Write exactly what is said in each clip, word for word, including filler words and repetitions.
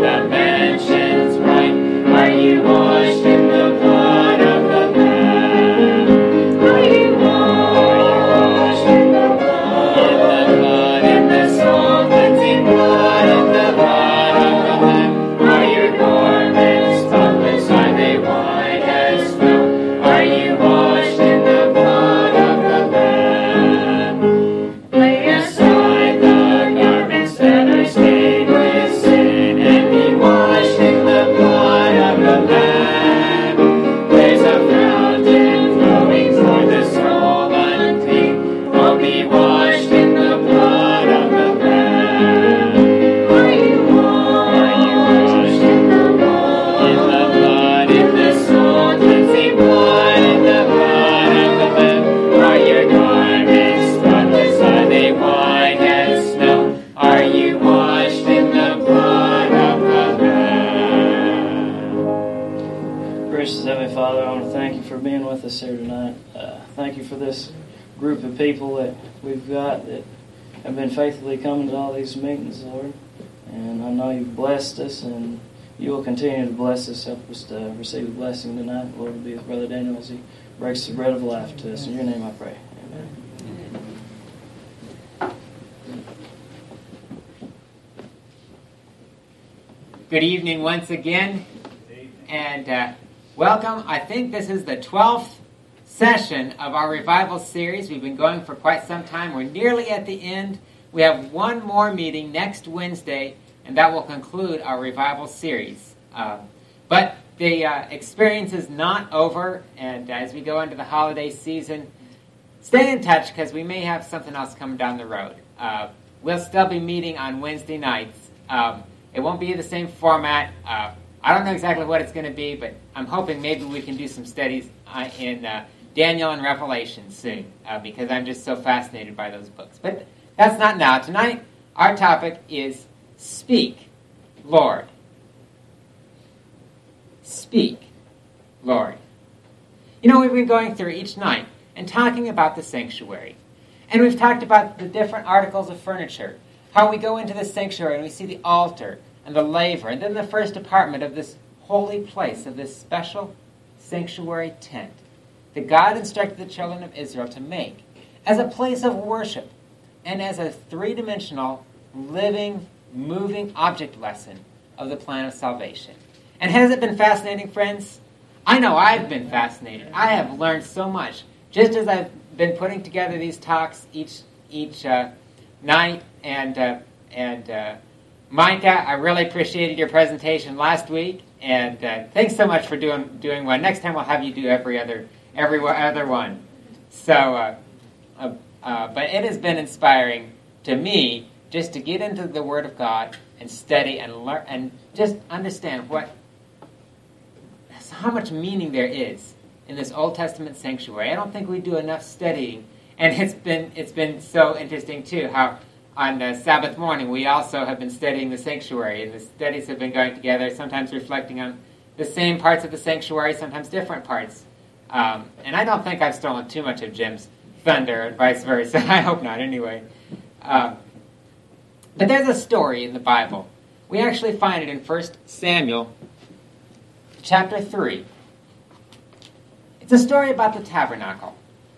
the mansions bright? Are you washed in the blood of the Lamb? Are you washed in the blood, in the soul cleansing blood of the blood of the Lamb? Are your garments spotless? Are they white as snow? Are you washed in the blood of the Lamb? Lay aside the garments that are stained with sin and be washed in the blood of the Lamb. There's a fountain flowing for the soul unclean. Oh, be washed in the blood of the Lamb. Are you washed in the blood? In the blood, in the soul cleansing blood, in the blood of the Lamb. Are your garments spotless? Are they white as snow? Are you washed in the blood of the Lamb? Gracious Heavenly Father, I want to thank you for being with us here tonight. Uh, thank you for this group of people that we've got that have been faithfully coming to all these meetings, Lord. And I know you've blessed us, and you will continue to bless us. Help us to receive a blessing tonight. Lord, be with Brother Daniel as he breaks the bread of life to us. In your name I pray. Amen. Good evening once again, and uh, welcome. I think this is the twelfth session of our revival series. We've been going for quite some time. We're nearly at the end. We have one more meeting next Wednesday, and that will conclude our revival series. Uh, but the uh, experience is not over, and as we go into the holiday season, stay in touch because we may have something else coming down the road. Uh, we'll still be meeting on Wednesday nights. Um, it won't be the same format. Uh, I don't know exactly what it's going to be, but I'm hoping maybe we can do some studies uh, in uh, Daniel and Revelation soon, uh, because I'm just so fascinated by those books. But that's not now. Tonight, our topic is Speak, Lord. Speak, Lord. You know, we've been going through each night and talking about the sanctuary. And we've talked about the different articles of furniture, how we go into the sanctuary and we see the altar and the laver, and then the first apartment of this holy place, of this special sanctuary tent that God instructed the children of Israel to make as a place of worship and as a three-dimensional, living, moving object lesson of the plan of salvation. And has it been fascinating, friends? I know I've been fascinated. I have learned so much. Just as I've been putting together these talks each each uh, night, and uh, and uh, Micah, I really appreciated your presentation last week, and uh, thanks so much for doing doing one. Next time we'll have you do every other every other one. So, uh, uh, uh, but it has been inspiring to me just to get into the Word of God and study and learn and just understand what how much meaning there is in this Old Testament sanctuary. I don't think we do enough studying, and it's been it's been so interesting too how on uh, Sabbath morning we also have been studying the sanctuary, and the studies have been going together, sometimes reflecting on the same parts of the sanctuary, sometimes different parts. Um, and I don't think I've stolen too much of Jim's thunder, and vice versa. I hope not, anyway. Uh, but there's a story in the Bible. We actually find it in First Samuel chapter three. It's a story about the tabernacle.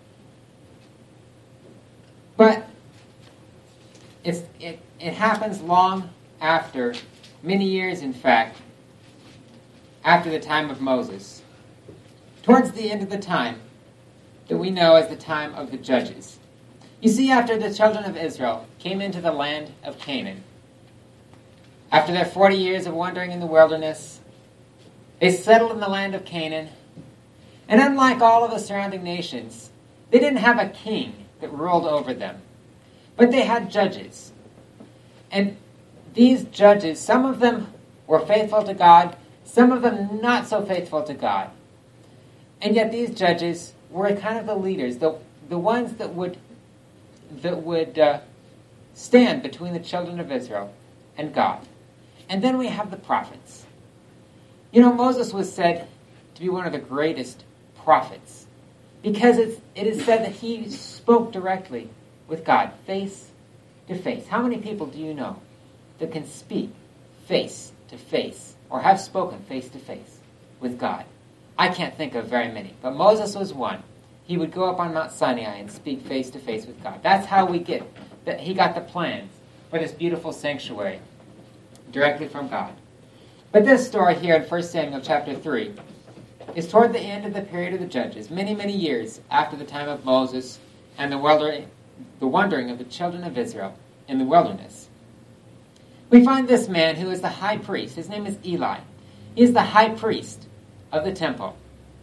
But it's, it, it happens long after, many years in fact, after the time of Moses. Towards the end of the time that we know as the time of the judges. You see, after the children of Israel came into the land of Canaan, after their forty years of wandering in the wilderness, they settled in the land of Canaan, and unlike all of the surrounding nations, they didn't have a king that ruled over them, but they had judges. And these judges, some of them were faithful to God, some of them not so faithful to God. And yet these judges were kind of the leaders, the, the ones that would, that would uh, stand between the children of Israel and God. And then we have the prophets. You know, Moses was said to be one of the greatest prophets because it's, it is said that he spoke directly with God, face to face. How many people do you know that can speak face to face, or have spoken face to face with God? I can't think of very many, but Moses was one. He would go up on Mount Sinai and speak face to face with God. That's how we get that. He got the plans for this beautiful sanctuary directly from God. But this story here in First Samuel chapter three is toward the end of the period of the Judges, many, many years after the time of Moses and the wandering, the wandering of the children of Israel in the wilderness. We find this man who is the high priest. His name is Eli. He is the high priest of the temple,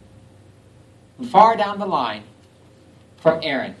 far down the line from Aaron.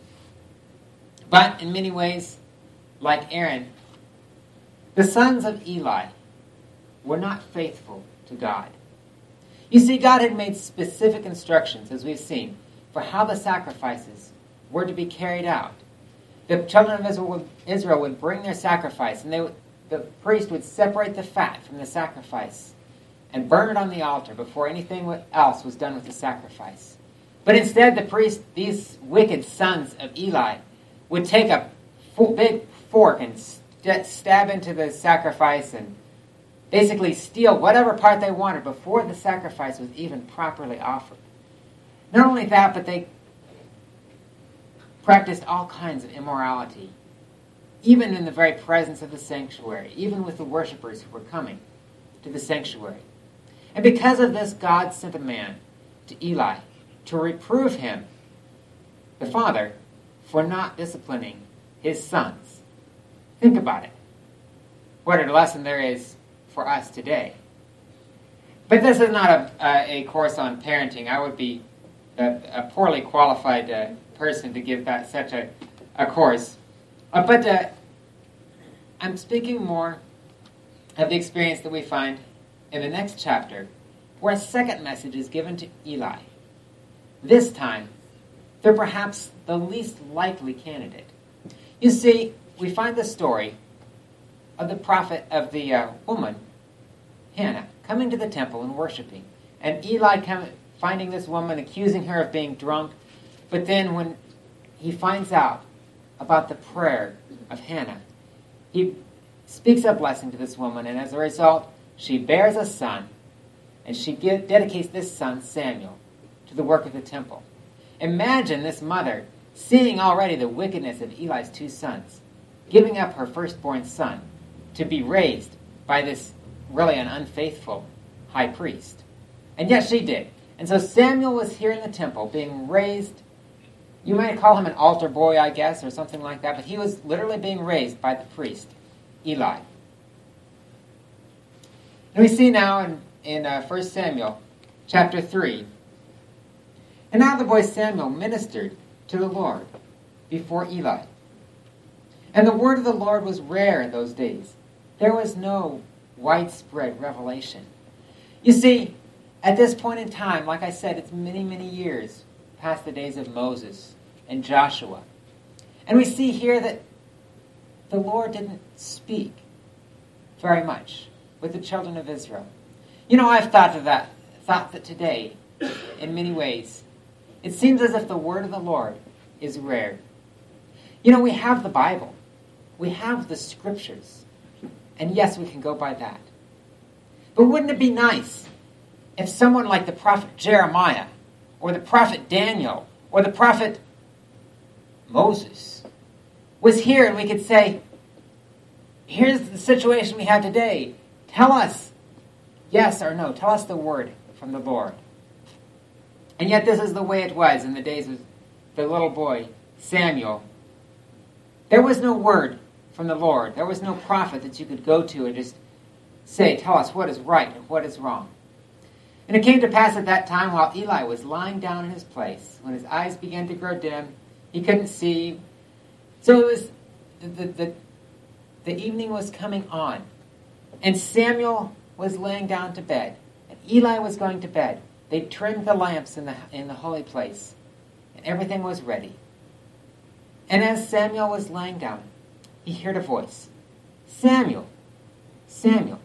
But in many ways, like Aaron, the sons of Eli were not faithful to God. You see, God had made specific instructions, as we've seen, for how the sacrifices were to be carried out. The children of Israel would, Israel would bring their sacrifice, and they would, the priest would separate the fat from the sacrifice and burn it on the altar before anything else was done with the sacrifice. But instead, the priest, these wicked sons of Eli, would take a big fork and st- stab into the sacrifice and basically steal whatever part they wanted before the sacrifice was even properly offered. Not only that, but they practiced all kinds of immorality, even in the very presence of the sanctuary, even with the worshipers who were coming to the sanctuary. And because of this, God sent a man to Eli to reprove him, the father, for not disciplining his sons. Think about it. What a lesson there is for us today. But this is not a, a, a course on parenting. I would be a, a poorly qualified uh, person to give that such a, a course. Uh, but uh, I'm speaking more of the experience that we find in the next chapter, where a second message is given to Eli. This time, they're perhaps the least likely candidate. You see, we find the story of the prophet, of the uh, woman, Hannah, coming to the temple and worshiping. And Eli come, finding this woman, accusing her of being drunk. But then when he finds out about the prayer of Hannah, he speaks a blessing to this woman, and as a result, she bears a son, and she give, dedicates this son, Samuel, to the work of the temple. Imagine this mother seeing already the wickedness of Eli's two sons, giving up her firstborn son to be raised by this really an unfaithful high priest. And yet she did. And so Samuel was here in the temple being raised. You might call him an altar boy, I guess, or something like that, but he was literally being raised by the priest, Eli. And we see now in, in uh, First Samuel chapter three, and now the boy Samuel ministered to the Lord before Eli. And the word of the Lord was rare in those days. There was no widespread revelation. You see, at this point in time, like I said, it's many, many years past the days of Moses and Joshua. And we see here that the Lord didn't speak very much with the children of Israel. You know, I've thought of that, thought that today, in many ways, it seems as if the word of the Lord is rare. You know, we have the Bible. We have the scriptures. And yes, we can go by that. But wouldn't it be nice if someone like the prophet Jeremiah, or the prophet Daniel, or the prophet Moses was here and we could say, here's the situation we have today. Tell us yes or no. Tell us the word from the Lord. And yet this is the way it was in the days of the little boy, Samuel. There was no word from the Lord. There was no prophet that you could go to and just say, tell us what is right and what is wrong. And it came to pass at that time, while Eli was lying down in his place, when his eyes began to grow dim, he couldn't see. So it was, the, the, the evening was coming on, and Samuel was laying down to bed, and Eli was going to bed. They trimmed the lamps in the, in the holy place, and everything was ready. And as Samuel was laying down, he heard a voice. Samuel, Samuel.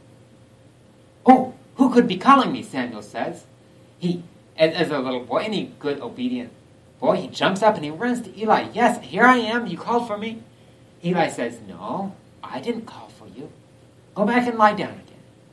Oh, who could be calling me, Samuel says. He, as, as a little boy, any good, obedient boy, he jumps up and he runs to Eli. Yes, here I am. You called for me? Eli says, no, I didn't call for you. Go back and lie down again.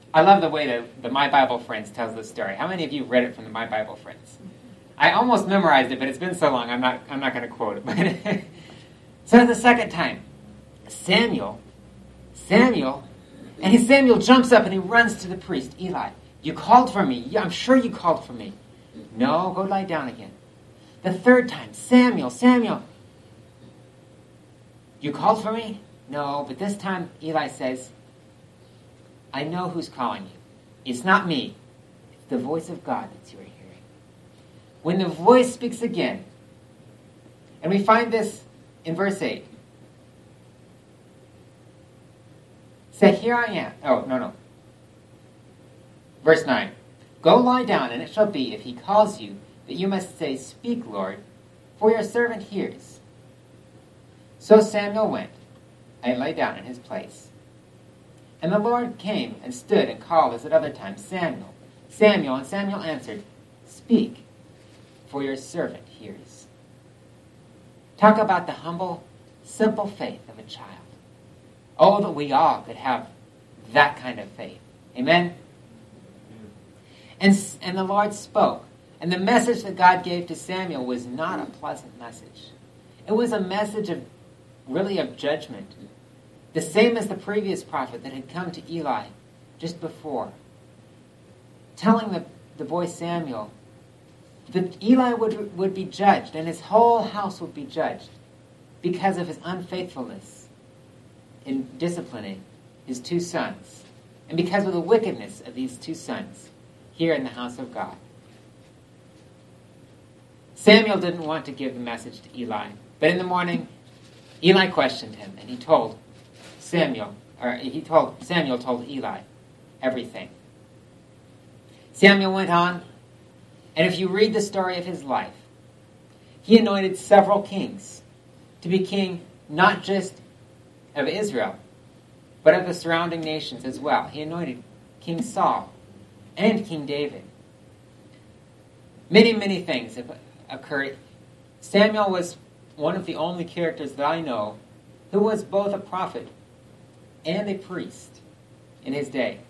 I love the way that the My Bible Friends tells this story. How many of you read it from the My Bible Friends? I almost memorized it, but it's been so long, I'm not I'm not going to quote it. So the second time, Samuel, Samuel, and he, Samuel jumps up and he runs to the priest, Eli. You called for me. Yeah, I'm sure you called for me. No, go lie down again. The third time, Samuel, Samuel, you called for me? No, but this time Eli says, I know who's calling you. It's not me. It's the voice of God that you are hearing. When the voice speaks again, and we find this in verse eight. Say, here I am. Oh, no, no. Verse nine. Go lie down, and it shall be, if he calls you, that you must say, Speak, Lord, for your servant hears. So Samuel went, and lay down in his place. And the Lord came and stood and called as at other times, Samuel, Samuel, and Samuel answered, Speak, for your servant hears. Talk about the humble, simple faith of a child. Oh, that we all could have that kind of faith. Amen? And, and the Lord spoke. And the message that God gave to Samuel was not a pleasant message. It was a message of, really of judgment. The same as the previous prophet that had come to Eli just before. Telling the, the boy Samuel that Eli would, would be judged and his whole house would be judged because of his unfaithfulness in disciplining his two sons and because of the wickedness of these two sons here in the house of God. Samuel didn't want to give the message to Eli, but in the morning, Eli questioned him, and he told Samuel, or he told Samuel told Eli everything. Samuel went on, and if you read the story of his life, he anointed several kings to be king not just of Israel, but of the surrounding nations as well. He anointed King Saul and King David. Many, many things have occurred. Samuel was one of the only characters that I know who was both a prophet and a priest in his day.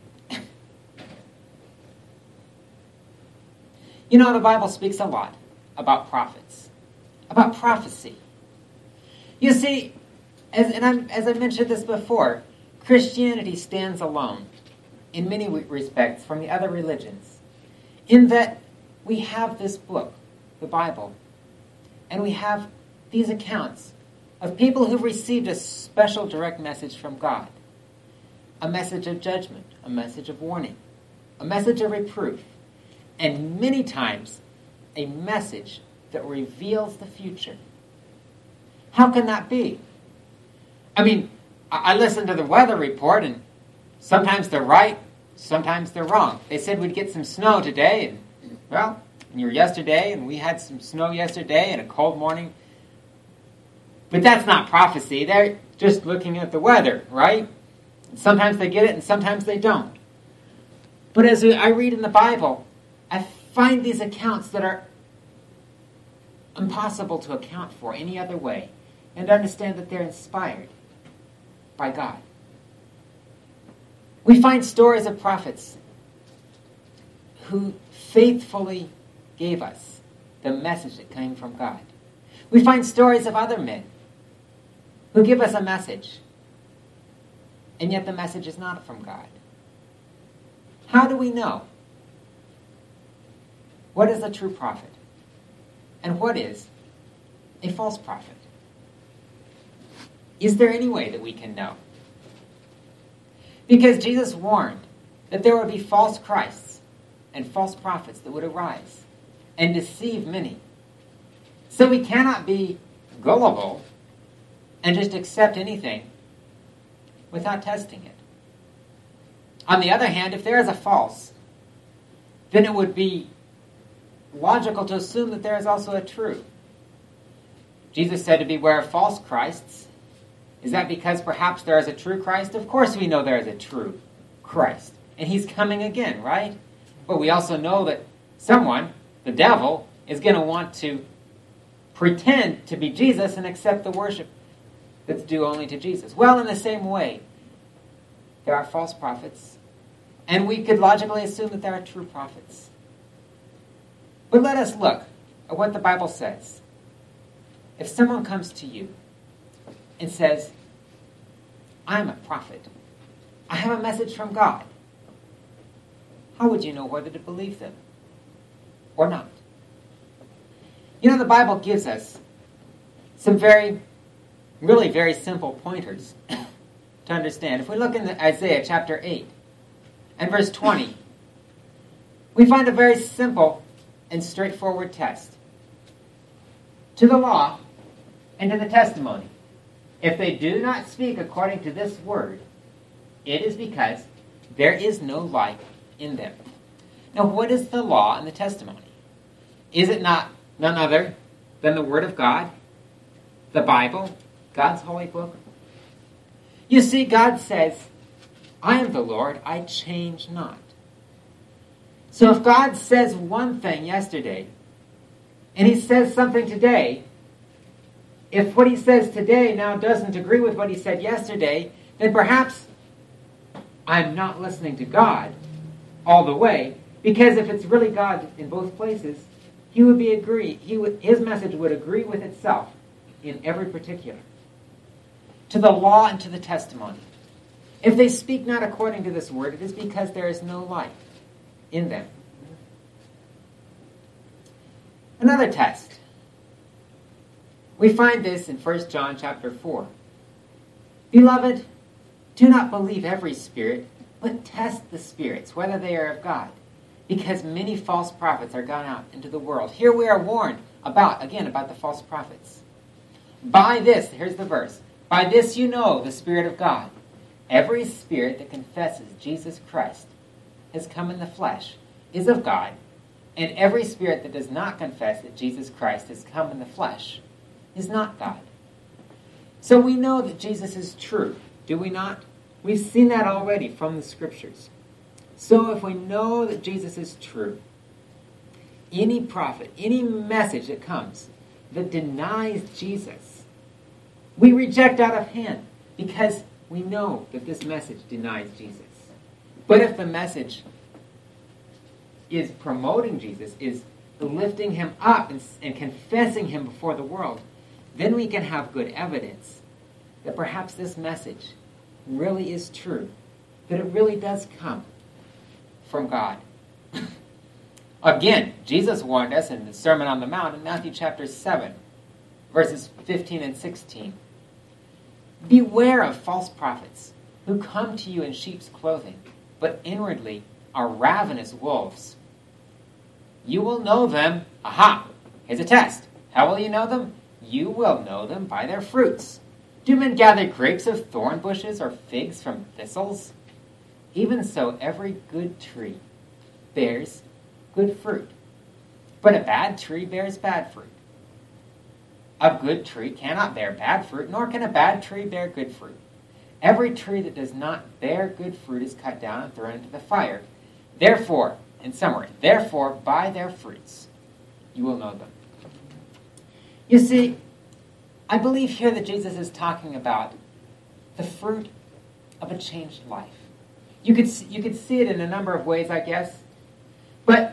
You know, the Bible speaks a lot about prophets, about prophecy. You see, as, and I'm, as I mentioned this before, Christianity stands alone in many respects from the other religions in that we have this book, the Bible, and we have these accounts of people who've received a special direct message from God, a message of judgment, a message of warning, a message of reproof, and many times a message that reveals the future. How can that be? I mean, I listen to the weather report, and sometimes they're right, sometimes they're wrong. They said we'd get some snow today, and, well, and you're yesterday, and we had some snow yesterday and a cold morning. But that's not prophecy. They're just looking at the weather, right? Sometimes they get it, and sometimes they don't. But as I read in the Bible, I find these accounts that are impossible to account for any other way, and understand that they're inspired by God. We find stories of prophets who faithfully gave us the message that came from God. We find stories of other men who give us a message, and yet the message is not from God. How do we know? What is a true prophet? And what is a false prophet? Is there any way that we can know? Because Jesus warned that there would be false Christs and false prophets that would arise and deceive many. So we cannot be gullible and just accept anything without testing it. On the other hand, if there is a false, then it would be logical to assume that there is also a true. Jesus said to beware of false Christs. Is that because perhaps there is a true Christ? Of course we know there is a true Christ. And he's coming again, right? But we also know that someone, the devil, is going to want to pretend to be Jesus and accept the worship that's due only to Jesus. Well, in the same way, there are false prophets And we could logically assume that there are true prophets. But let us look at what the Bible says. If someone comes to you and says, I'm a prophet, I have a message from God, how would you know whether to believe them or not? You know, the Bible gives us some very, really very simple pointers to understand. If we look in Isaiah chapter eight and verse twenty, we find a very simple and straightforward test. To the law and to the testimony, if they do not speak according to this word, it is because there is no light in them. Now, what is the law and the testimony? Is it not none other than the Word of God, the Bible, God's holy book? You see, God says, I am the Lord, I change not. So if God says one thing yesterday, and he says something today, if what he says today now doesn't agree with what he said yesterday, then perhaps I'm not listening to God all the way, because if it's really God in both places, he would be agree. He would, his message would agree with itself in every particular. To the law and to the testimony. If they speak not according to this word, it is because there is no light in them. Another test. We find this in First John chapter four. Beloved, do not believe every spirit, but test the spirits, whether they are of God, because many false prophets are gone out into the world. Here we are warned about, again, about the false prophets. By this, here's the verse, by this you know the Spirit of God. Every spirit that confesses Jesus Christ has come in the flesh is of God, and every spirit that does not confess that Jesus Christ has come in the flesh is not God. So we know that Jesus is true, do we not? We've seen that already from the Scriptures. So if we know that Jesus is true, any prophet, any message that comes that denies Jesus, we reject out of hand because we know that this message denies Jesus. But if the message is promoting Jesus, is lifting him up and, and confessing him before the world, then we can have good evidence that perhaps this message really is true, that it really does come from God. Again, Jesus warned us in the Sermon on the Mount in Matthew chapter seven, verses fifteen and sixteen. Beware of false prophets who come to you in sheep's clothing, but inwardly are ravenous wolves. You will know them. Aha! Here's a test. How will you know them? You will know them by their fruits. Do men gather grapes of thorn bushes or figs from thistles? Even so, every good tree bears good fruit, but a bad tree bears bad fruit. A good tree cannot bear bad fruit, nor can a bad tree bear good fruit. Every tree that does not bear good fruit is cut down and thrown into the fire. Therefore, in summary, therefore, by their fruits, you will know them. You see, I believe here that Jesus is talking about the fruit of a changed life. You could see, you could see it in a number of ways, I guess. But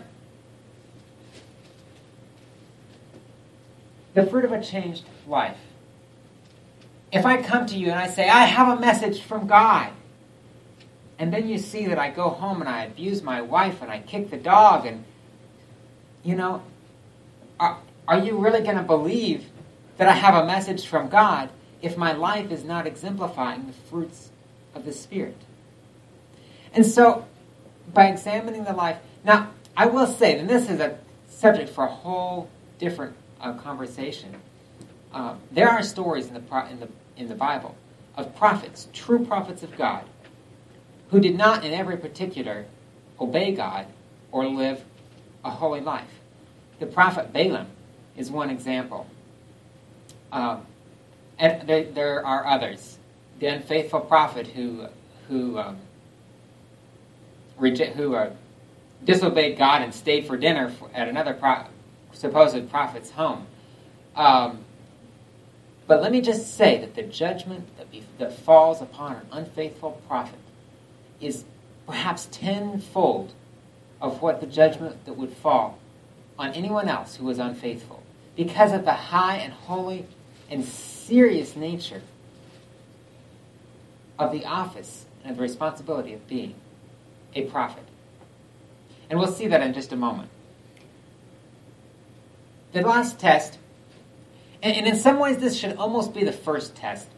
the fruit of a changed life. If I come to you and I say, I have a message from God, and then you see that I go home and I abuse my wife and I kick the dog, and, you know, are, are you really going to believe that I have a message from God if my life is not exemplifying the fruits of the Spirit? And so, by examining the life, now, I will say, and this is a subject for a whole different uh, conversation. Uh, there are stories in the, pro- in the in the Bible of prophets, true prophets of God, who did not in every particular obey God or live a holy life. The prophet Balaam is one example. Uh, and there, there are others. The unfaithful prophet who who um, reject, who uh, disobeyed God and stayed for dinner at another pro- supposed prophet's home. Um, but let me just say that the judgment that, be, that falls upon an unfaithful prophet is perhaps tenfold of what the judgment that would fall on anyone else who was unfaithful, because of the high and holy and serious nature of the office and the responsibility of being a prophet. And we'll see that in just a moment. The last test, and, and in some ways this should almost be the first test,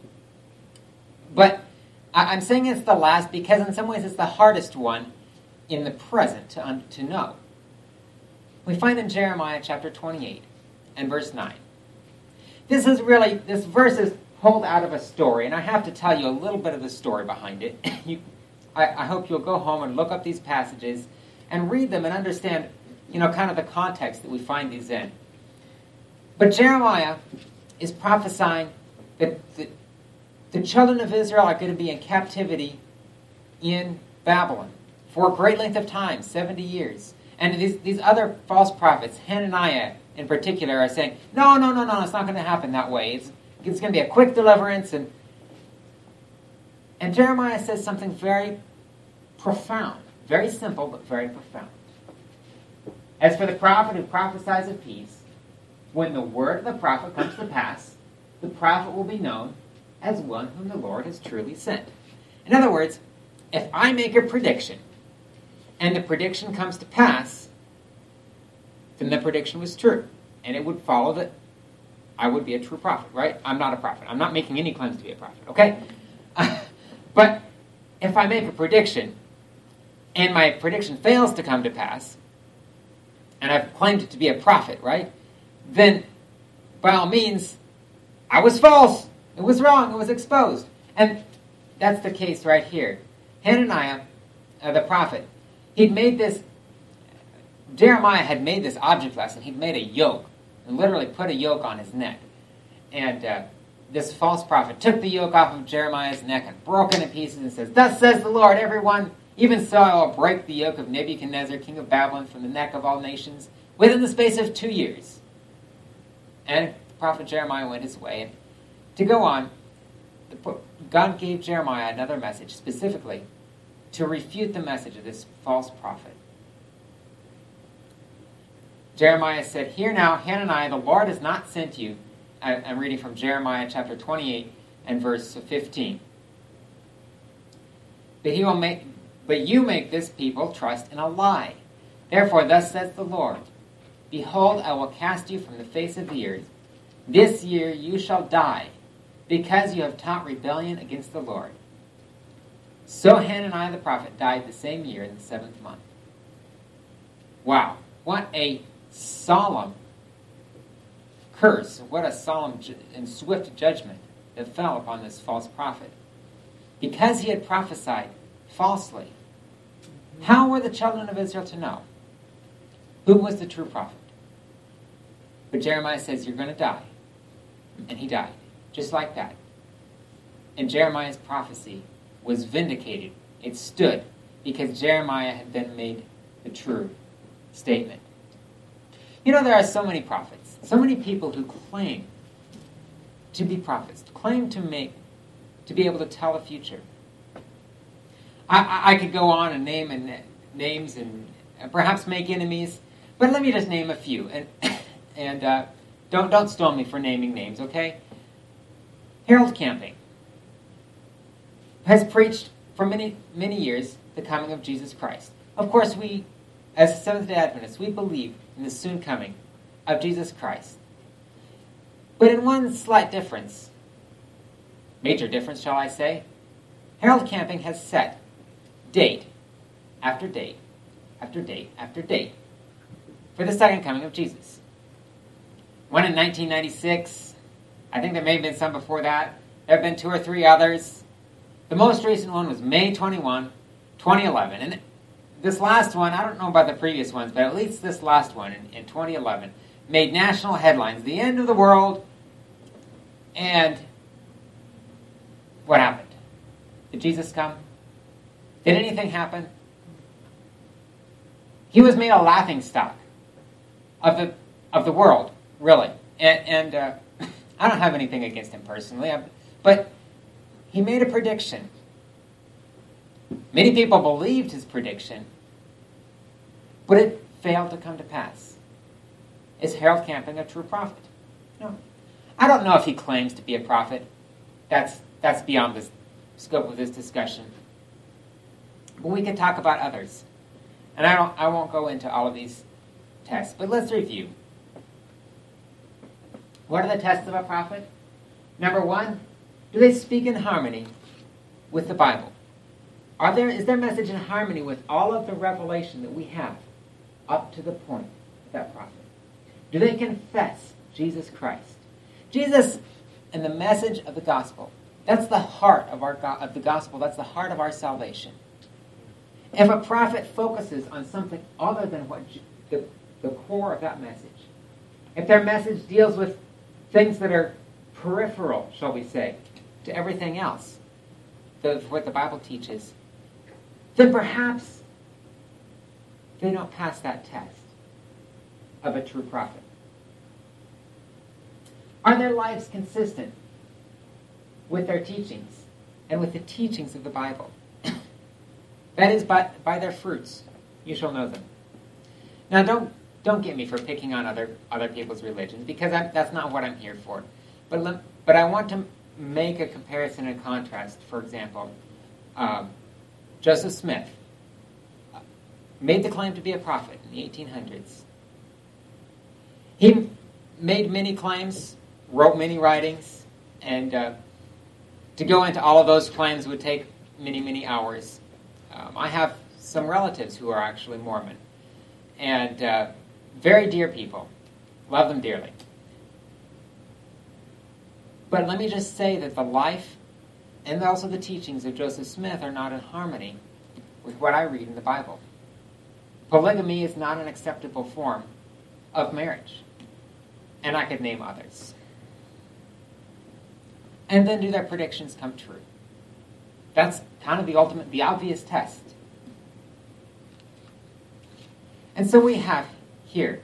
but I, I'm saying it's the last because in some ways it's the hardest one in the present to, un, to know. We find in Jeremiah chapter twenty-eight and verse nine. This is really, this verse is pulled out of a story, and I have to tell you a little bit of the story behind it. you, I, I hope you'll go home and look up these passages and read them and understand, you know, kind of the context that we find these in. But Jeremiah is prophesying that the, the children of Israel are going to be in captivity in Babylon for a great length of time, seventy years. And these, these other false prophets, Hananiah in particular, are saying, no, no, no, no, it's not going to happen that way. It's, it's going to be a quick deliverance. And, and Jeremiah says something very profound, very simple, but very profound. As for the prophet who prophesies of peace, when the word of the prophet comes to pass, the prophet will be known as one whom the Lord has truly sent. In other words, if I make a prediction, and the prediction comes to pass, then the prediction was true. And it would follow that I would be a true prophet, right? I'm not a prophet. I'm not making any claims to be a prophet, okay? Uh, but if I make a prediction, and my prediction fails to come to pass, and I've claimed to be a prophet, right? Then, by all means, I was false. It was wrong. It was exposed. And that's the case right here. Hananiah, uh, the prophet, he'd made this, Jeremiah had made this object lesson. He'd made a yoke, and literally put a yoke on his neck. And uh, this false prophet took the yoke off of Jeremiah's neck and broke it in pieces and says, "Thus says the Lord, everyone, even so I will break the yoke of Nebuchadnezzar, king of Babylon, from the neck of all nations, within the space of two years. And the prophet Jeremiah went his way. And to go on, the, God gave Jeremiah another message, specifically to refute the message of this false prophet. Jeremiah said, "Hear now, Hananiah, the Lord has not sent you." I, I'm reading from Jeremiah chapter twenty-eight and verse fifteen. But he will make, but you make this people trust in a lie. Therefore, thus says the Lord, behold, I will cast you from the face of the earth. This year you shall die, because you have taught rebellion against the Lord. So Hananiah the prophet died the same year in the seventh month. Wow, what a solemn curse, what a solemn ju- and swift judgment that fell upon this false prophet. Because he had prophesied falsely, how were the children of Israel to know who was the true prophet? But Jeremiah says, you're going to die. And he died, just like that. And Jeremiah's prophecy was vindicated. It stood because Jeremiah had then made the true statement. You know, there are so many prophets, so many people who claim to be prophets, claim to make, to be able to tell the future. I, I, I could go on and name and names and perhaps make enemies, but let me just name a few. And and uh, don't don't stone me for naming names, okay? Harold Camping has preached for many many years the coming of Jesus Christ. Of course, we, as Seventh-day Adventists, we believe in the soon coming of Jesus Christ. But in one slight difference, major difference, shall I say, Harold Camping has set date after date after date after date for the second coming of Jesus. One in nineteen ninety-six. I think there may have been some before that. There have been two or three others. The most recent one was May twenty-first, twenty eleven. And this last one, I don't know about the previous ones, but at least this last one in, in twenty eleven made national headlines. The end of the world. And what happened? Did Jesus come? Did anything happen? He was made a laughingstock of the of the world, really. And, and uh, I don't have anything against him personally, I've, but he made a prediction Many people believed his prediction, but it failed to come to pass. Is Harold Camping a true prophet? No. I don't know if he claims to be a prophet. That's, that's beyond the scope of this discussion. But we can talk about others. And I, don't, I won't go into all of these tests, but let's review. What are the tests of a prophet? Number one, do they speak in harmony with the Bible? Are there, is their message in harmony with all of the revelation that we have up to the point of that prophet? Do they confess Jesus Christ? Jesus and the message of the gospel, that's the heart of, our, of the gospel. That's the heart of our salvation. If a prophet focuses on something other than what the, the core of that message, if their message deals with things that are peripheral, shall we say, to everything else, the, what the Bible teaches, then perhaps they don't pass that test of a true prophet. Are their lives consistent with their teachings and with the teachings of the Bible? That is, by, by their fruits you shall know them. Now, don't don't get me for picking on other other people's religions, because I'm, that's not what I'm here for. But let, but I want to make a comparison and contrast. For example, um, Joseph Smith made the claim to be a prophet in the eighteen hundreds. He made many claims, wrote many writings, and uh, to go into all of those claims would take many, many hours. Um, I have some relatives who are actually Mormon, and uh, very dear people. Love them dearly. But let me just say that the life and also the teachings of Joseph Smith are not in harmony with what I read in the Bible. Polygamy is not an acceptable form of marriage. And I could name others. And then do their predictions come true? That's kind of the ultimate, the obvious test. And so we have here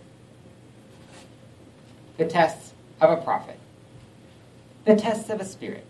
the tests of a prophet, the tests of a spirit.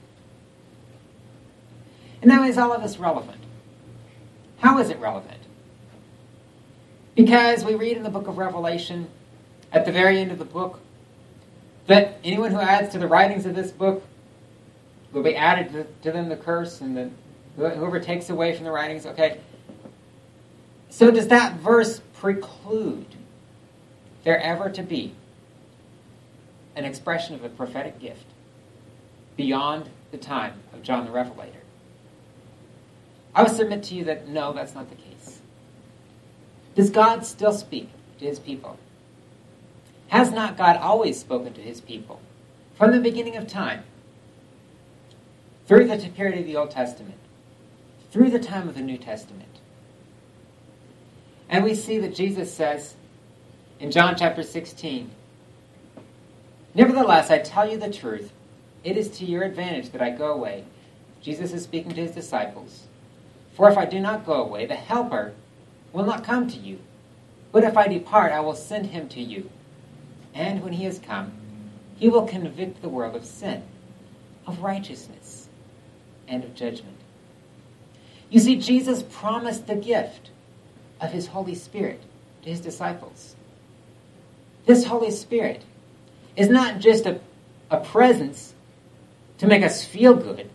And now, is all of this relevant? How is it relevant? Because we read in the book of Revelation, at the very end of the book, that anyone who adds to the writings of this book will be added to, to them the curse, and then whoever takes away from the writings, okay. So does that verse preclude there ever to be an expression of a prophetic gift beyond the time of John the Revelator? I would submit to you that no, that's not the case. Does God still speak to his people? Has not God always spoken to his people from the beginning of time, through the period of the Old Testament, through the time of the New Testament? And we see that Jesus says in John chapter sixteen, "Nevertheless, I tell you the truth, it is to your advantage that I go away." Jesus is speaking to his disciples. "For if I do not go away, the Helper will not come to you. But if I depart, I will send him to you. And when he has come, he will convict the world of sin, of righteousness, and of judgment." You see, Jesus promised the gift of his Holy Spirit to his disciples. This Holy Spirit is not just a, a presence to make us feel good.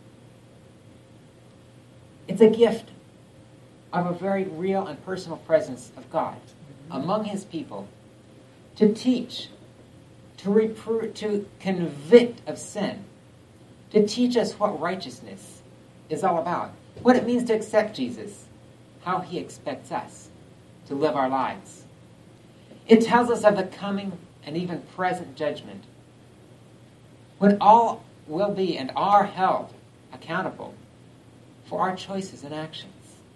It's a gift of a very real and personal presence of God among his people, to teach, to reprove, to convict of sin, to teach us what righteousness is all about, what it means to accept Jesus, how he expects us to live our lives. It tells us of the coming and even present judgment, when all will be and are held accountable for our choices and actions.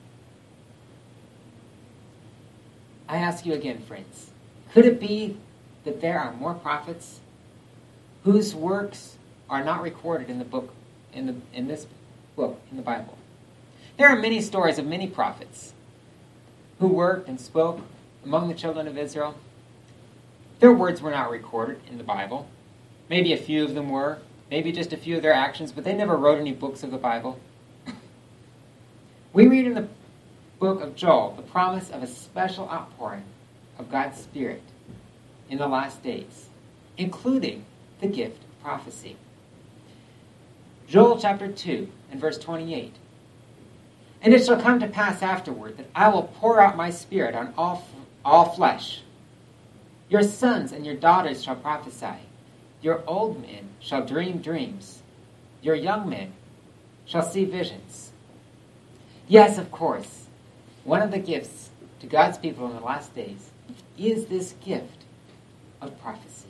I ask you again, friends, could it be that there are more prophets whose works are not recorded in the book, in the in this book, in the Bible? There are many stories of many prophets who worked and spoke among the children of Israel. Their words were not recorded in the Bible. Maybe a few of them were, maybe just a few of their actions, but they never wrote any books of the Bible. We read in the book of Joel the promise of a special outpouring of God's Spirit in the last days, including the gift of prophecy. Joel chapter two and verse twenty-eight. And it shall come to pass afterward that I will pour out my Spirit on all, all flesh. Your sons and your daughters shall prophesy. Your old men shall dream dreams. Your young men shall see visions. Yes, of course, one of the gifts to God's people in the last days is this gift of prophecy.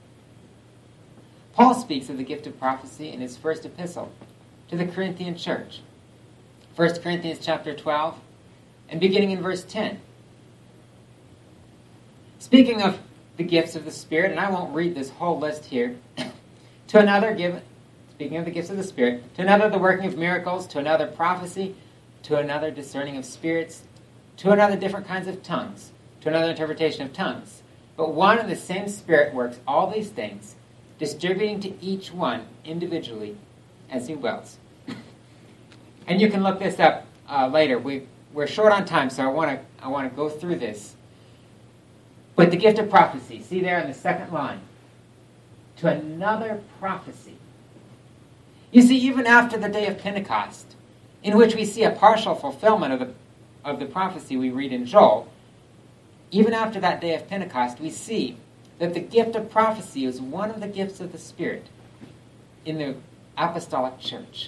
Paul speaks of the gift of prophecy in his first epistle to the Corinthian church. First Corinthians chapter twelve, and beginning in verse ten. Speaking of the gifts of the Spirit, and I won't read this whole list here, to another give, speaking of the gifts of the Spirit, to another the working of miracles, to another prophecy, to another discerning of spirits, to another different kinds of tongues, to another interpretation of tongues. But one and the same Spirit works all these things, distributing to each one individually as he wills. And you can look this up uh, later. We, we're short on time, so I want to I want to go through this. But the gift of prophecy, see there in the second line, to another prophecy. You see, even after the day of Pentecost, in which we see a partial fulfillment of the, of the prophecy we read in Joel, even after that day of Pentecost, we see that the gift of prophecy is one of the gifts of the Spirit in the apostolic church.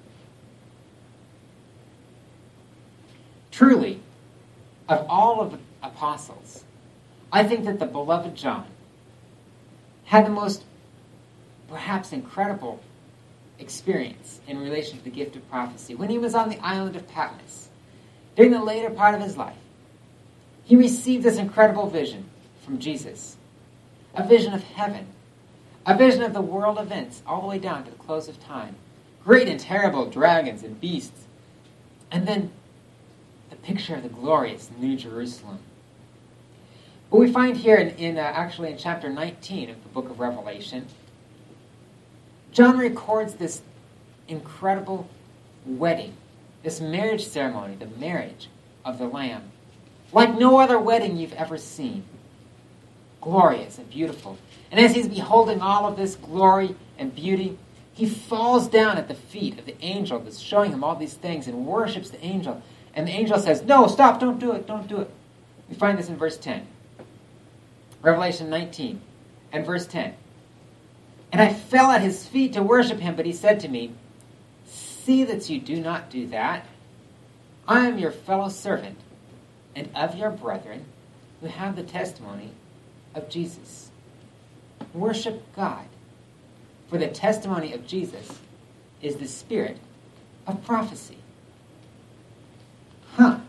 Truly, of all of the apostles, I think that the beloved John had the most, perhaps, incredible experience in relation to the gift of prophecy. When he was on the island of Patmos, during the later part of his life, he received this incredible vision from Jesus. A vision of heaven. A vision of the world events all the way down to the close of time. Great and terrible dragons and beasts. And then the picture of the glorious New Jerusalem. But we find here, in, in uh, actually in chapter nineteen of the book of Revelation, John records this incredible wedding, this marriage ceremony, the marriage of the Lamb, like no other wedding you've ever seen. Glorious and beautiful. And as he's beholding all of this glory and beauty, he falls down at the feet of the angel that's showing him all these things and worships the angel. And the angel says, "No, stop, don't do it, don't do it." We find this in verse ten. Revelation nineteen and verse ten. "And I fell at his feet to worship him, but he said to me, 'See that you do not do that. I am your fellow servant and of your brethren who have the testimony of Jesus.'" Worship God, for the testimony of Jesus is the spirit of prophecy. Huh.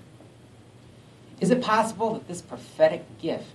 Is it possible that this prophetic gift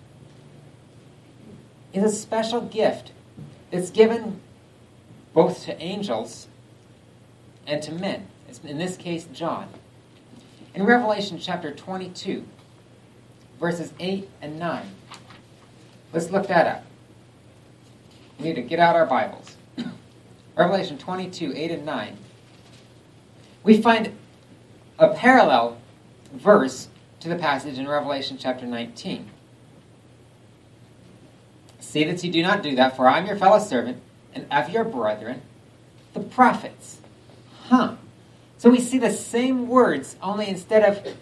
is a special gift that's given both to angels and to men? In this case, John. In Revelation chapter twenty-two, verses eight and nine. Let's look that up. We need to get out our Bibles. Revelation twenty-two, eight and nine. We find a parallel verse to the passage in Revelation chapter nineteen. "See that you do not do that, for I am your fellow servant and of your brethren, the prophets." Huh. So we see the same words, only instead of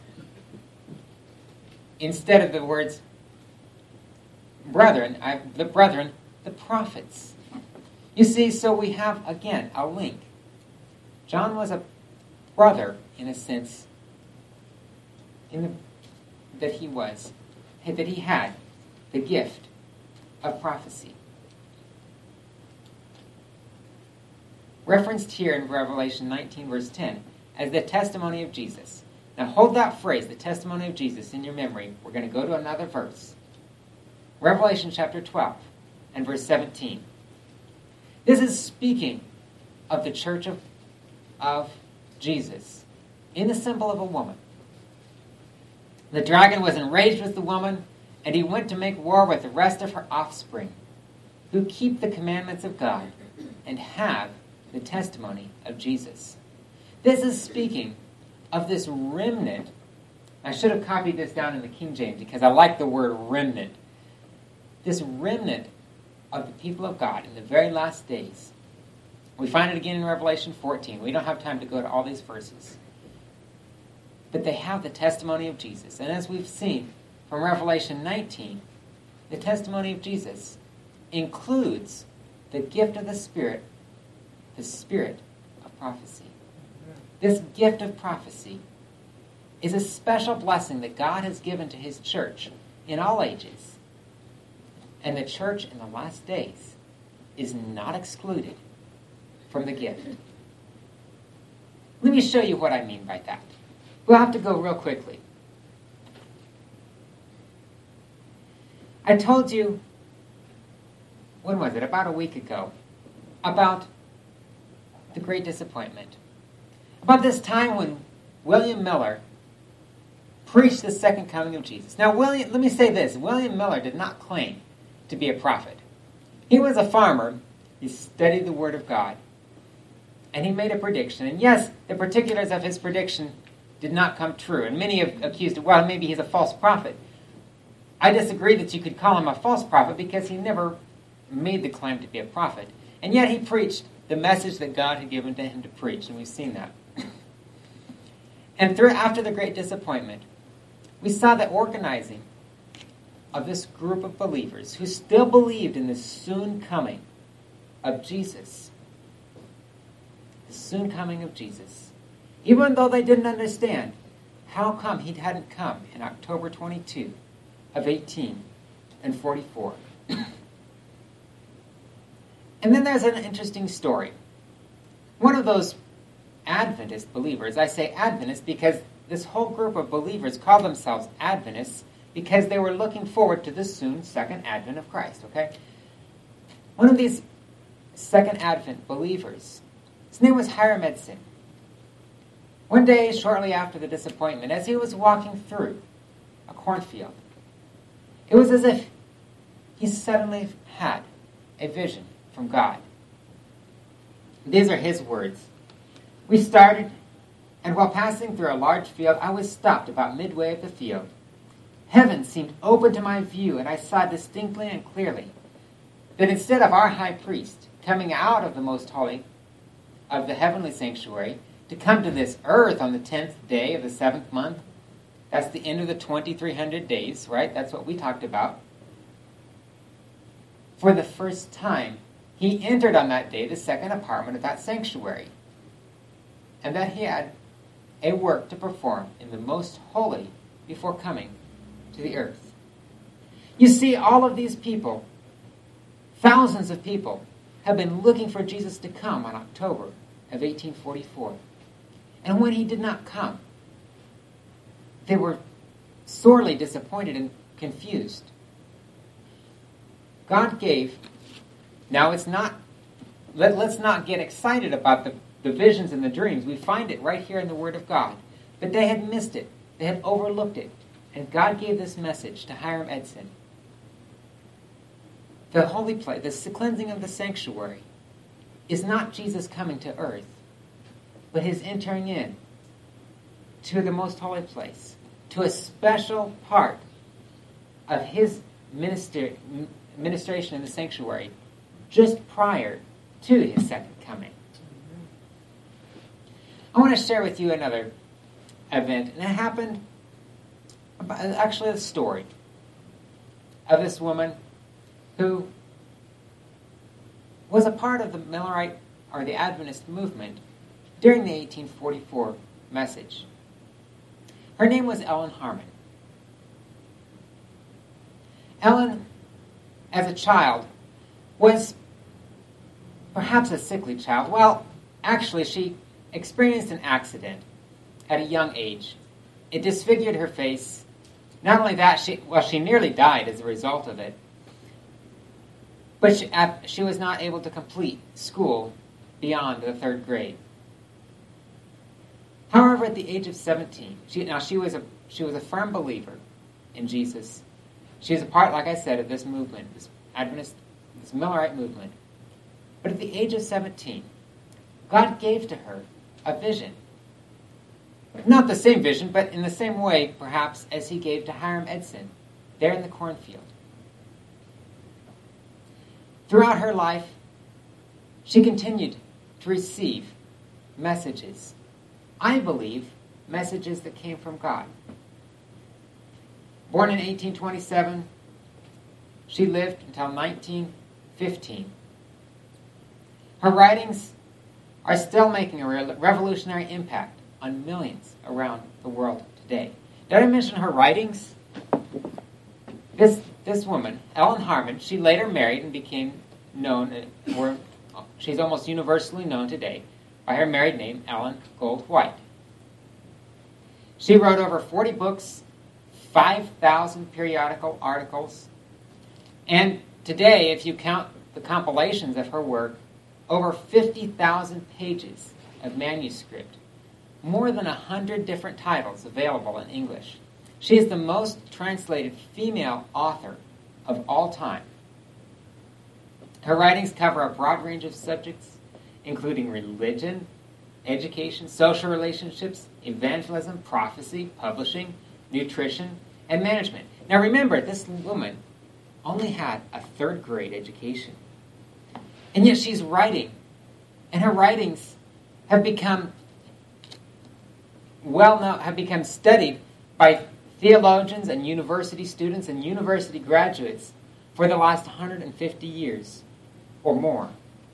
instead of the words brethren, I, the brethren, the prophets. You see, so we have, again, a link. John was a brother, in a sense, in the, that he was, that he had the gift of prophecy. Referenced here in Revelation nineteen, verse ten, as the testimony of Jesus. Now hold that phrase, the testimony of Jesus, in your memory. We're going to go to another verse. Revelation chapter twelve and verse seventeen. This is speaking of the church of, of Jesus in the symbol of a woman. "The dragon was enraged with the woman, and he went to make war with the rest of her offspring, who keep the commandments of God and have the testimony of Jesus." This is speaking of this remnant. I should have copied this down in the King James because I like the word remnant. This remnant of the people of God in the very last days. We find it again in Revelation fourteen. We don't have time to go to all these verses. But they have the testimony of Jesus. And as we've seen from Revelation nineteen, the testimony of Jesus includes the gift of the Spirit, the spirit of prophecy. This gift of prophecy is a special blessing that God has given to his church in all ages. And the church in the last days is not excluded from the gift. Let me show you what I mean by that. We'll have to go real quickly. I told you, when was it? About a week ago, about the Great Disappointment. About this time when William Miller preached the second coming of Jesus. Now, William, let me say this. William Miller did not claim to be a prophet. He was a farmer. He studied the Word of God. And he made a prediction. And yes, the particulars of his prediction did not come true. And many have accused him, well, maybe he's a false prophet. I disagree that you could call him a false prophet because he never made the claim to be a prophet. And yet he preached the message that God had given to him to preach. And we've seen that. And through, after the Great Disappointment, we saw the organizing of this group of believers who still believed in the soon coming of Jesus. The soon coming of Jesus. Even though they didn't understand how come he hadn't come in October twenty-second of eighteen forty-four. And then there's an interesting story. One of those Adventist believers, I say Adventist because this whole group of believers called themselves Adventists because they were looking forward to the soon second advent of Christ, okay? One of these second advent believers, his name was Hiram Edson. One day, shortly after the disappointment, as he was walking through a cornfield, it was as if he suddenly had a vision from God. These are his words. We started, and while passing through a large field, I was stopped about midway of the field. Heaven seemed open to my view, and I saw distinctly and clearly that instead of our high priest coming out of the most holy of the heavenly sanctuary to come to this earth on the tenth day of the seventh month, that's the end of the twenty-three hundred days, right? That's what we talked about. For the first time, he entered on that day the second apartment of that sanctuary, and that he had a work to perform in the most holy before coming to the earth. You see, all of these people, thousands of people, have been looking for Jesus to come on October of eighteen forty-four. And when he did not come, they were sorely disappointed and confused. God gave, now it's not, let, let's not get excited about the, the visions and the dreams. We find it right here in the Word of God. But they had missed it. They had overlooked it. And God gave this message to Hiram Edson. The holy place, the cleansing of the sanctuary, is not Jesus coming to earth, but his entering in to the most holy place, to a special part of his minister, ministration in the sanctuary just prior to his second coming. I want to share with you another event, and it happened, actually a story of this woman who was a part of the Millerite or the Adventist movement during the eighteen forty-four message. Her name was Ellen Harmon. Ellen, as a child, was perhaps a sickly child. Well, actually, she experienced an accident at a young age. It disfigured her face. Not only that, she well, she nearly died as a result of it. But she, uh, she was not able to complete school beyond the third grade. However, at the age of seventeen, she, now she was a she was a firm believer in Jesus. She was a part, like I said, of this movement, this Adventist, this Millerite movement. But at the age of seventeen, God gave to her a vision. Not the same vision, but in the same way, perhaps, as he gave to Hiram Edson, there in the cornfield. Throughout her life, she continued to receive messages. I believe messages that came from God. Born in eighteen twenty-seven, she lived until nineteen fifteen. Her writings are still making a revolutionary impact on millions around the world today. Did I mention her writings? This this woman, Ellen Harmon, she later married and became known, or she's almost universally known today by her married name, Ellen Gold White. She wrote over forty books, five thousand periodical articles, and today, if you count the compilations of her work, over fifty thousand pages of manuscript, more than one hundred different titles available in English. She is the most translated female author of all time. Her writings cover a broad range of subjects, including religion, education, social relationships, evangelism, prophecy, publishing, nutrition, and management. Now remember, this woman only had a third grade education. And yet she's writing, and her writings have become well known, have become studied by theologians and university students and university graduates for the last one hundred fifty years or more.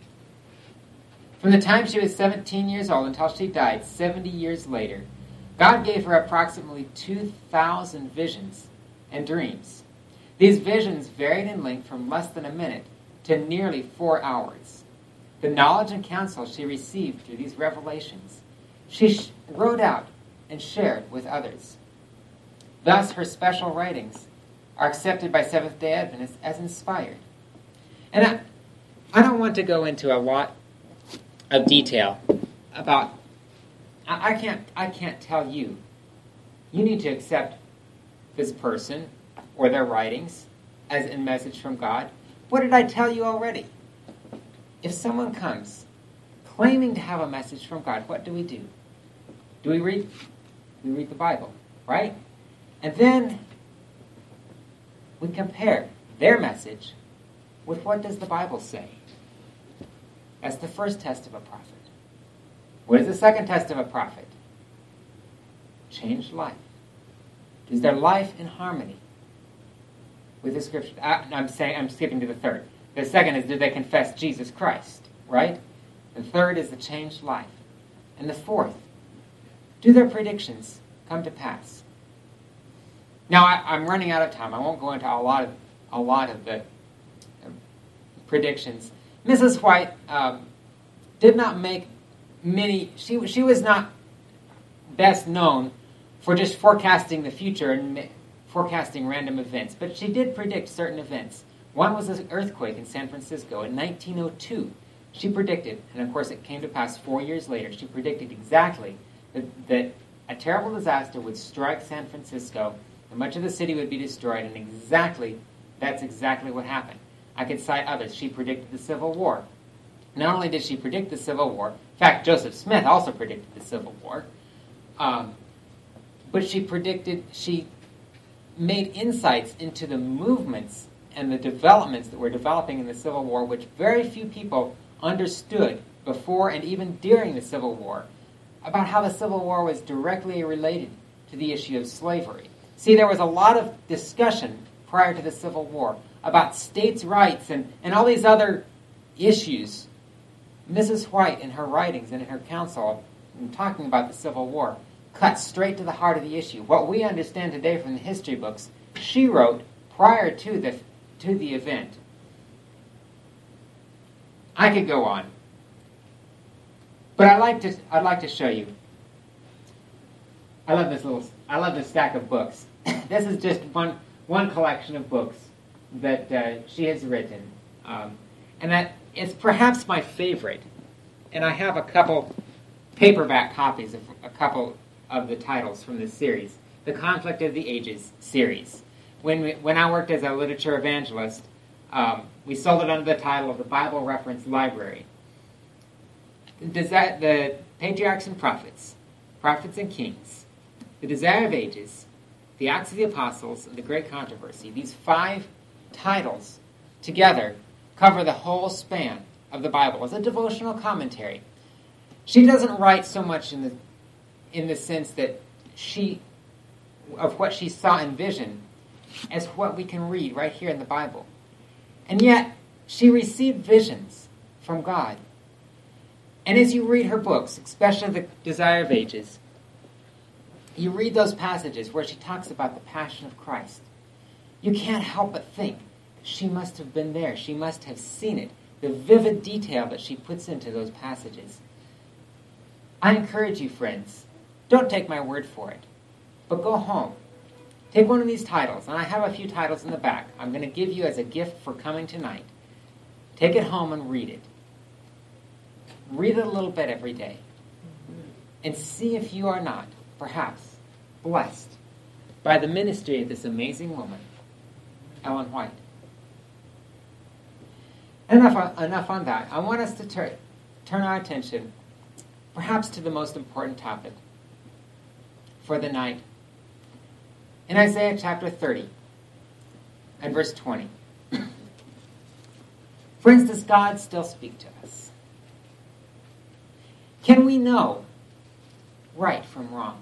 From the time she was seventeen years old until she died seventy years later, God gave her approximately two thousand visions and dreams. These visions varied in length from less than a minute to nearly four hours. The knowledge and counsel she received through these revelations, she sh- wrote out and shared with others. Thus, her special writings are accepted by Seventh-day Adventists as inspired. And I, I don't want to go into a lot of detail about, I, I can't I can't tell you, you need to accept this person or their writings as a message from God. What did I tell you already? If someone comes claiming to have a message from God, what do we do? Do we read? We read the Bible, right? And then we compare their message with what does the Bible say. That's the first test of a prophet. What is the second test of a prophet? Changed life. Is their life in harmony with the Scripture? I, I'm saying I'm skipping to the third. The second is, do they confess Jesus Christ? Right? The third is the changed life. And the fourth, do their predictions come to pass? Now, I, I'm running out of time. I won't go into a lot of a lot of the uh, predictions. Missus White um, did not make many. She she was not best known for just forecasting the future and ma- forecasting random events, but she did predict certain events. One was an earthquake in San Francisco in nineteen oh two. She predicted, and of course it came to pass four years later. She predicted exactly that, that a terrible disaster would strike San Francisco, and much of the city would be destroyed, and exactly, that's exactly what happened. I could cite others. She predicted the Civil War. Not only did she predict the Civil War, in fact, Joseph Smith also predicted the Civil War, um, but she predicted, she made insights into the movements and the developments that were developing in the Civil War, which very few people understood before and even during the Civil War, about how the Civil War was directly related to the issue of slavery. See, there was a lot of discussion prior to the Civil War about states' rights and, and all these other issues. Missus White, in her writings and in her counsel, in talking about the Civil War, cut straight to the heart of the issue. What we understand today from the history books, she wrote prior to the to the event. I could go on, but I like to I'd like to show you. I love this little I love this stack of books. This is just one one collection of books that uh, she has written, um, and that is perhaps my favorite. And I have a couple paperback copies of a couple of the titles from this series, the Conflict of the Ages series. When we, when I worked as a literature evangelist, um, we sold it under the title of the Bible Reference Library. Does that the Patriarchs and Prophets, Prophets and Kings, The Desire of Ages, The Acts of the Apostles, and The Great Controversy. These five titles together cover the whole span of the Bible as a devotional commentary. She doesn't write so much in the in the sense that she of what she saw in vision as what we can read right here in the Bible. And yet, she received visions from God. And as you read her books, especially The Desire of Ages, you read those passages where she talks about the passion of Christ. You can't help but think she must have been there. She must have seen it. The vivid detail that she puts into those passages. I encourage you, friends, don't take my word for it, but go home. Take one of these titles, and I have a few titles in the back. I'm going to give you as a gift for coming tonight. Take it home and read it. Read it a little bit every day. And see if you are not, perhaps, blessed by the ministry of this amazing woman, Ellen White. Enough, enough on that. I want us to tur- turn our attention perhaps to the most important topic for the night. In Isaiah chapter thirty and verse twenty. Friends, does God still speak to us? Can we know right from wrong?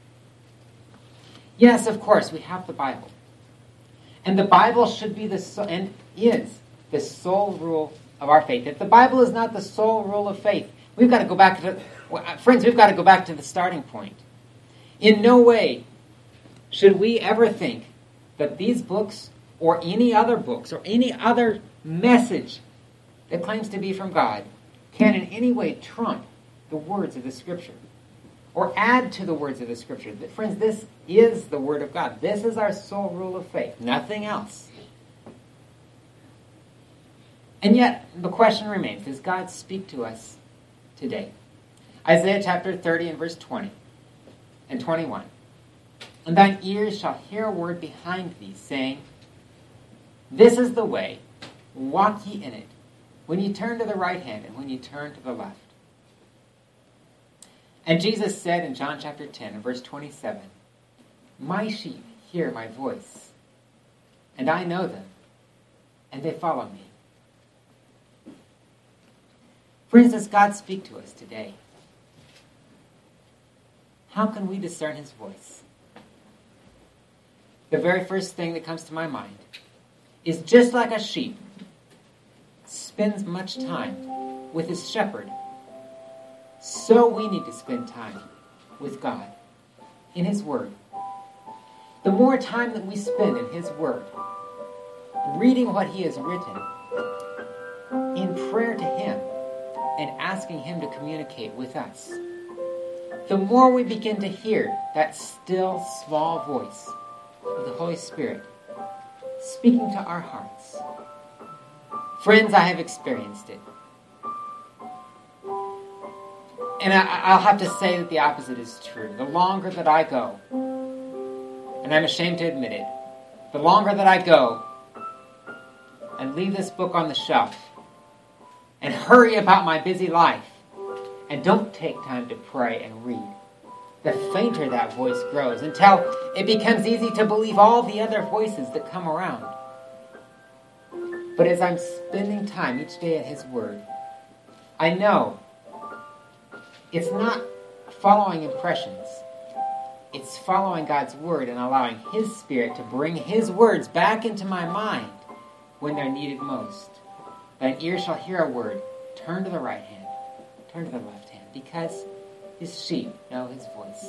Yes, of course, we have the Bible. And the Bible should be the so- and is the sole rule of our faith. If the Bible is not the sole rule of faith, we've got to go back to the, well, friends, we've got to go back to the starting point. In no way should we ever think that these books or any other books or any other message that claims to be from God can in any way trump the words of the Scripture or add to the words of the Scripture. Friends, this is the Word of God. This is our sole rule of faith, nothing else. And yet, the question remains, does God speak to us today? Isaiah chapter thirty and verse twenty and twenty-one. And thine ears shall hear a word behind thee, saying, This is the way, walk ye in it, when ye turn to the right hand and when ye turn to the left. And Jesus said in John chapter ten and verse twenty-seven, My sheep hear my voice, and I know them, and they follow me. Friends, does God speak to us today? How can we discern his voice? The very first thing that comes to my mind is just like a sheep spends much time with his shepherd, so we need to spend time with God in his word. The more time that we spend in his word, reading what he has written, in prayer to him, and asking him to communicate with us, the more we begin to hear that still small voice of the Holy Spirit speaking to our hearts. Friends, I have experienced it. And I, I'll have to say that the opposite is true. The longer that I go, and I'm ashamed to admit it, the longer that I go and leave this book on the shelf and hurry about my busy life and don't take time to pray and read, the fainter that voice grows until it becomes easy to believe all the other voices that come around. But as I'm spending time each day at his word, I know it's not following impressions. It's following God's word and allowing his Spirit to bring his words back into my mind when they're needed most. Thine ear shall hear a word. Turn to the right hand. Turn to the left hand. Because his sheep know his voice.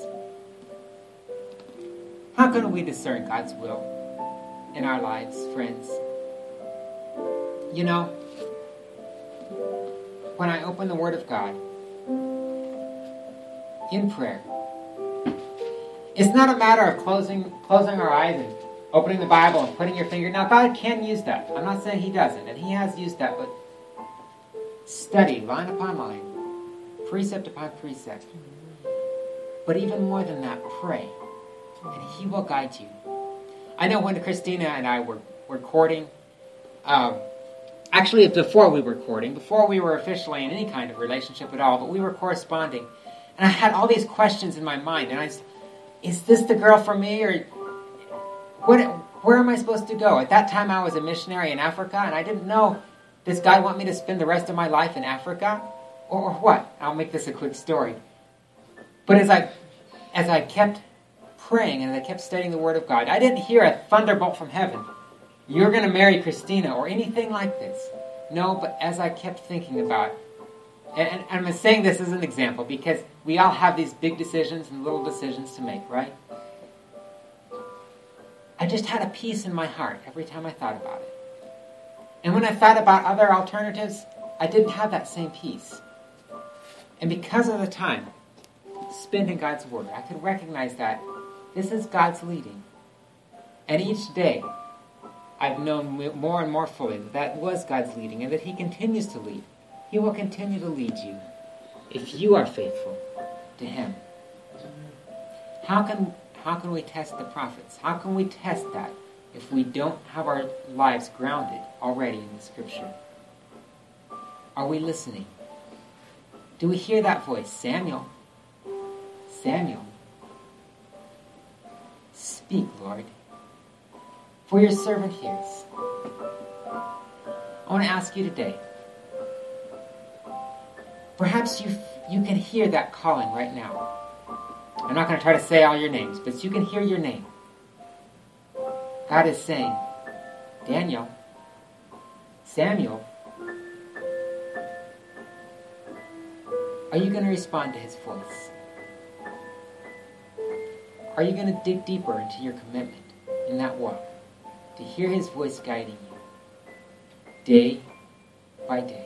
How can we discern God's will in our lives, friends? You know, when I open the Word of God in prayer, it's not a matter of closing closing our eyes and opening the Bible and putting your finger. Now, God can use that. I'm not saying he doesn't, and he has used that, but study line upon line, precept upon precept. But even more than that, pray, and he will guide you. I know when Christina and I were, were courting, um, actually before we were courting, before we were officially in any kind of relationship at all, but we were corresponding, And I had all these questions in my mind. And I said, is this the girl for me? Or what? Where am I supposed to go? At that time, I was a missionary in Africa, and I didn't know, does God want me to spend the rest of my life in Africa? Or, or what? I'll make this a quick story. But as I, as I kept praying and as I kept studying the Word of God, I didn't hear a thunderbolt from heaven. You're going to marry Christina or anything like this. No, but as I kept thinking about it, and, and I'm saying this as an example because we all have these big decisions and little decisions to make, right? I just had a peace in my heart every time I thought about it. And when I thought about other alternatives, I didn't have that same peace. And because of the time spent in God's Word, I could recognize that this is God's leading. And each day, I've known more and more fully that that was God's leading and that He continues to lead. He will continue to lead you if you are faithful to Him. How can, how can we test the prophets? How can we test that if we don't have our lives grounded already in the Scripture? Are we listening? Do we hear that voice? Samuel, Samuel, speak, Lord, for your servant hears. I want to ask you today, perhaps you you can hear that calling right now. I'm not going to try to say all your names, but you can hear your name. God is saying, Daniel, Samuel, are you going to respond to His voice? Are you going to dig deeper into your commitment in that walk to hear His voice guiding you day by day?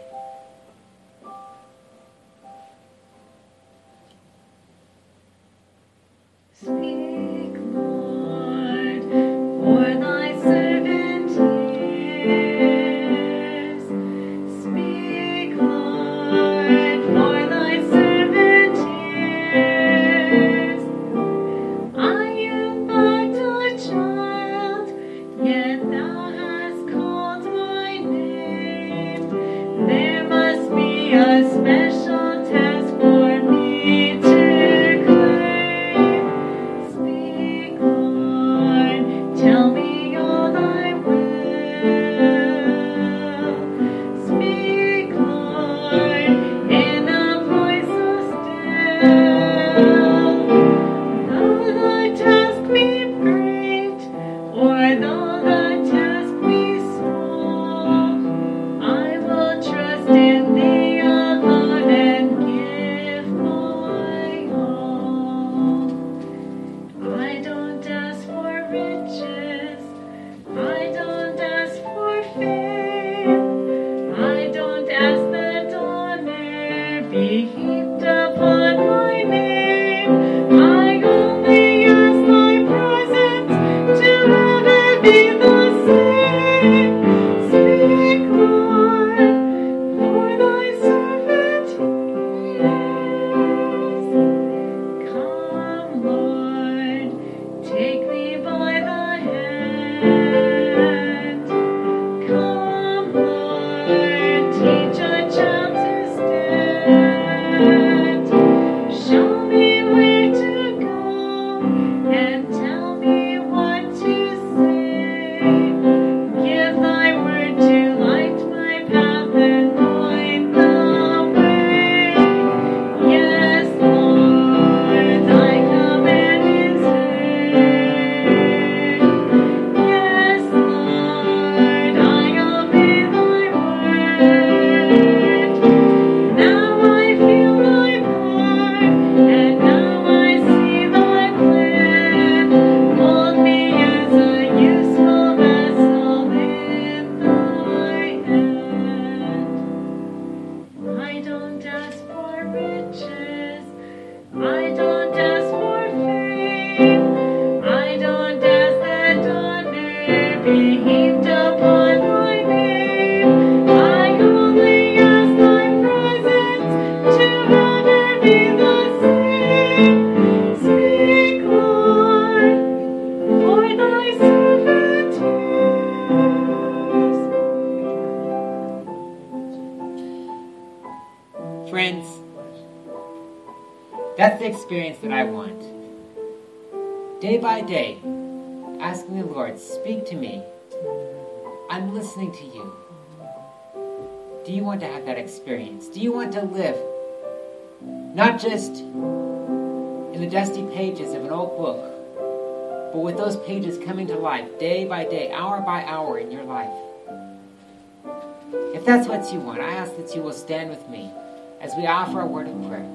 Speak, Lord, for thy servant hears. Speak, Lord, for thy servant hears. I am but a child, yet thou hast called my name. There must be a special task for me to claim. Speak, Lord, tell me all thy will. Speak, Lord, in a voice so still. Though the task be great, or though the task be small, I will trust in thee alone and give my all. I don't ask for riches, I don't ask for fame, I don't ask that honor be heaped upon my name. I only ask thy presence to ever be the same. Speak, Lord, for thy servant hears. Come, Lord, take me by the hand. Come, Lord, teach a child to stand. Show me where to go and tell me what to say. That's the experience that I want. Day by day, asking the Lord, speak to me. I'm listening to you. Do you want to have that experience? Do you want to live not just in the dusty pages of an old book, but with those pages coming to life day by day, hour by hour in your life? If that's what you want, I ask that you will stand with me as we offer a word of prayer.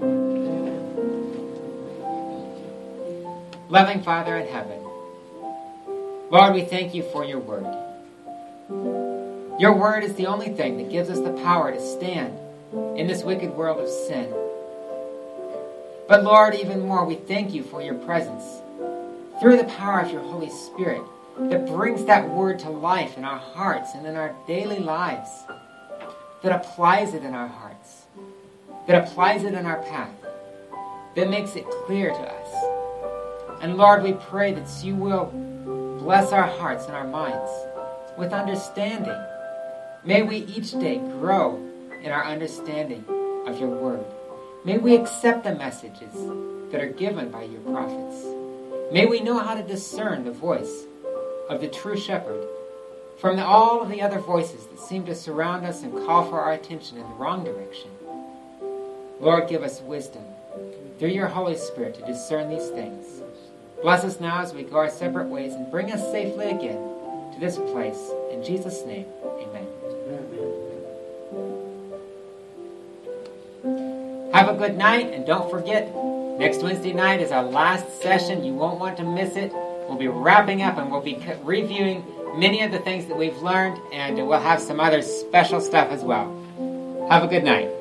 Loving Father in heaven, Lord, we thank you for your word. Your word is the only thing that gives us the power to stand in this wicked world of sin. But Lord, even more, we thank you for your presence through the power of your Holy Spirit that brings that word to life in our hearts and in our daily lives, that applies it in our hearts, that applies it in our path, that makes it clear to us. And Lord, we pray that you will bless our hearts and our minds with understanding. May we each day grow in our understanding of your word. May we accept the messages that are given by your prophets. May we know how to discern the voice of the true shepherd from the, all of the other voices that seem to surround us and call for our attention in the wrong direction. Lord, give us wisdom through your Holy Spirit to discern these things. Bless us now as we go our separate ways and bring us safely again to this place. In Jesus' name, amen. Have a good night, and don't forget, next Wednesday night is our last session. You won't want to miss it. We'll be wrapping up, and we'll be reviewing many of the things that we've learned, and we'll have some other special stuff as well. Have a good night.